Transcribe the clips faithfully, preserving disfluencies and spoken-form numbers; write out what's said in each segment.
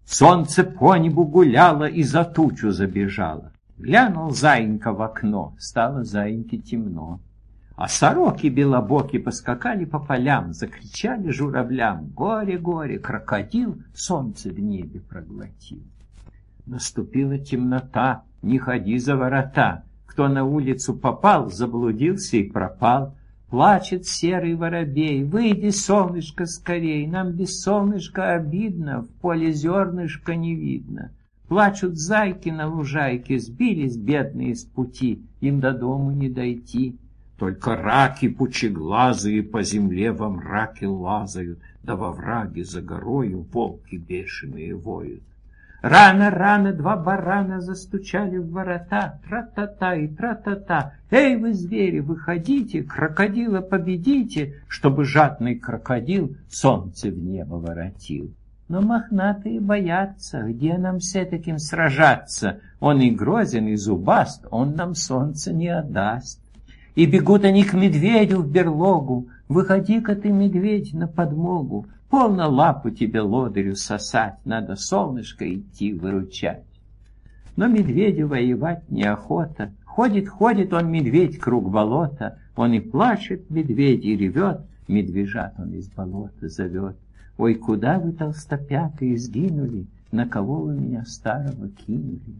Солнце по небу гуляло и за тучу забежало. Глянул заинька в окно, стало заиньке темно. А сороки белобоки поскакали по полям, закричали журавлям: горе, горе, крокодил солнце в небе проглотил. Наступила темнота, не ходи за ворота. Кто на улицу попал, заблудился и пропал. Плачет серый воробей: выйди, солнышко, скорей, нам без солнышка обидно, в поле зернышка не видно. Плачут зайки на лужайке, сбились бедные с пути, им до дому не дойти. Только раки пучеглазые по земле во мраке лазают, да во враге за горою волки бешеные воют. Рано-рано два барана застучали в ворота, тра-та-та и тра-та-та. Эй вы, звери, выходите, крокодила победите, чтобы жадный крокодил солнце в небо воротил. Но мохнатые боятся, где нам с этаким сражаться? Он и грозен, и зубаст, он нам солнце не отдаст. И бегут они к медведю в берлогу: выходи-ка ты, медведь, на подмогу. Полно лапу тебе, лодырю, сосать, надо солнышко идти выручать. Но медведю воевать неохота. Ходит, ходит он, медведь, круг болота. Он и плачет, медведь, и ревет, медвежат он из болота зовет. Ой, куда вы, толстопятые, сгинули, на кого вы меня старого кинули?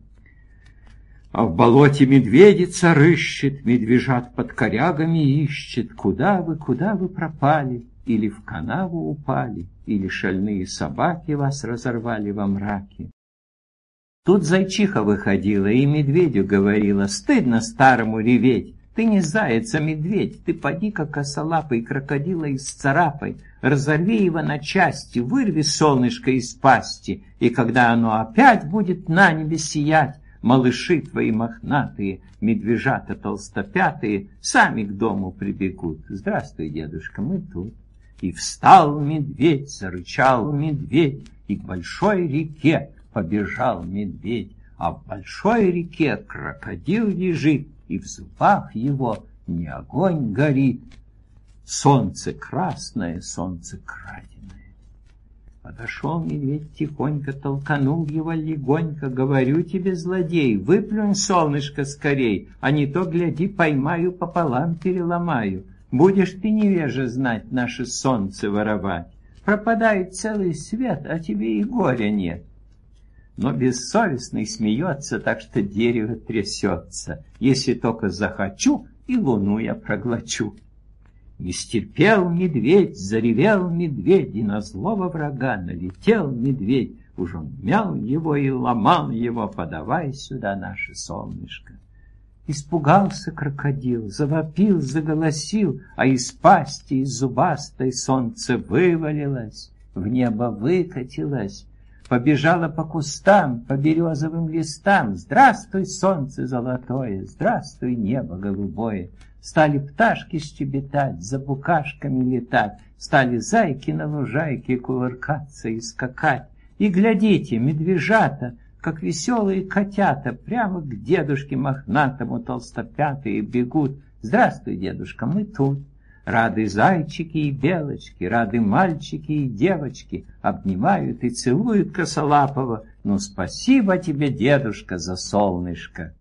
А в болоте медведица рыщет, медвежат под корягами ищет. Куда вы, куда вы пропали? Или в канаву упали, или шальные собаки вас разорвали во мраке. Тут зайчиха выходила и медведю говорила: стыдно старому реветь, ты не заяц, а медведь, ты поди-ка косолапый крокодила исцарапай, разорви его на части, вырви солнышко из пасти, и когда оно опять будет на небе сиять, малыши твои мохнатые, медвежата толстопятые, сами к дому прибегут. Здравствуй, дедушка, мы тут. И встал медведь, зарычал медведь, и к большой реке побежал медведь. А в большой реке крокодил лежит, и в зубах его не огонь горит. Солнце красное, солнце краденое. Подошел медведь тихонько, толканул его легонько: говорю тебе, злодей, выплюнь солнышко скорей, а не то, гляди, поймаю, пополам переломаю. Будешь ты, невежа, знать наше солнце воровать. Пропадает целый свет, а тебе и горя нет. Но бессовестный смеется, так что дерево трясется. Если только захочу, и луну я проглочу. Не стерпел медведь, заревел медведь, и на злого врага налетел медведь. Уж он мял его и ломал его: подавай сюда наше солнышко. Испугался крокодил, завопил, заголосил, а из пасти, из зубастой солнце вывалилось, в небо выкатилось, побежало по кустам, по березовым листам. Здравствуй, солнце золотое, здравствуй, небо голубое. Стали пташки щебетать, за букашками летать, стали зайки на лужайке кувыркаться и скакать. И глядите, медвежата, как веселые котята, прямо к дедушке мохнатому толстопятые бегут. Здравствуй, дедушка, мы тут. Рады зайчики и белочки, рады мальчики и девочки, обнимают и целуют косолапого. Ну, спасибо тебе, дедушка, за солнышко.